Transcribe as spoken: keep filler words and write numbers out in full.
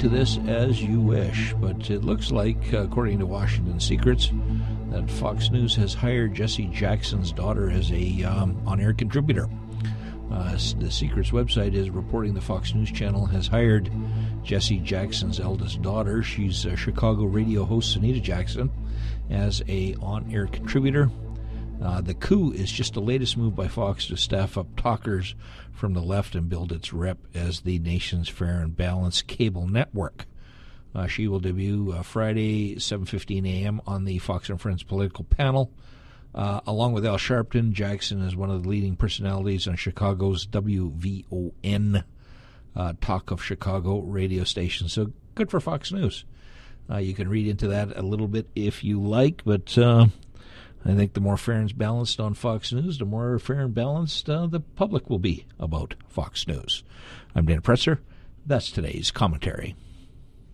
to this as you wish, but it looks like, according to Washington Secrets, that Fox News has hired Jesse Jackson's daughter as a um, on-air contributor. Uh, the Secrets website is reporting the Fox News Channel has hired Jesse Jackson's eldest daughter. She's a Chicago radio host, Sunita Jackson, as a on-air contributor. Uh, the coup is just the latest move by Fox to staff up talkers from the left and build its rep as the nation's fair and balanced cable network. Uh, she will debut uh, Friday, seven fifteen a.m. on the Fox and Friends political panel. Uh, along with Al Sharpton, Jackson is one of the leading personalities on Chicago's W V O N, uh, Talk of Chicago radio station. So good for Fox News. Uh, you can read into that a little bit if you like, but uh, I think the more fair and balanced on Fox News, the more fair and balanced uh, the public will be about Fox News. I'm Dan Presser. That's today's commentary.